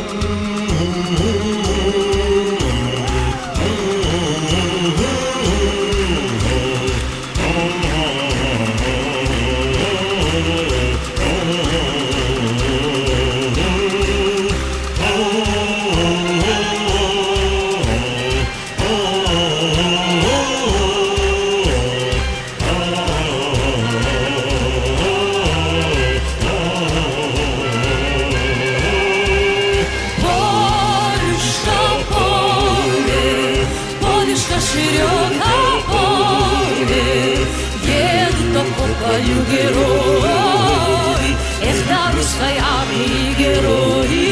Широко поле, едут по полю герои, эх, да русской армии герои.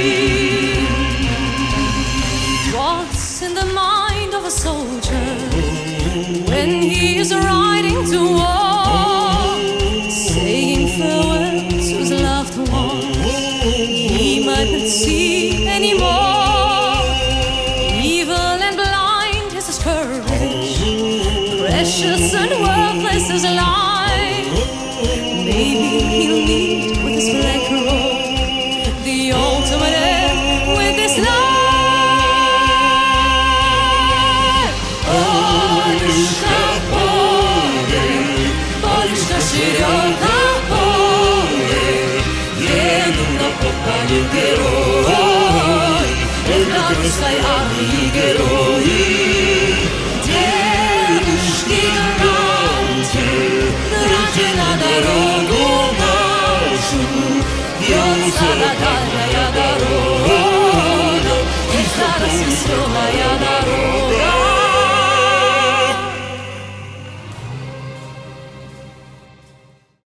What's in the mind of a soldier when he is riding to war, saying farewell to his loved ones he might not see anymore? Precious and worthless as life. Maybe he'll meet with his black robe, the ultimate end with his life. Полюшка поле, полюшка широко поле, едут на полю герои, эх, да русской армии герои. На дорогу нашу бьется дальняя дорога, и зараз веселая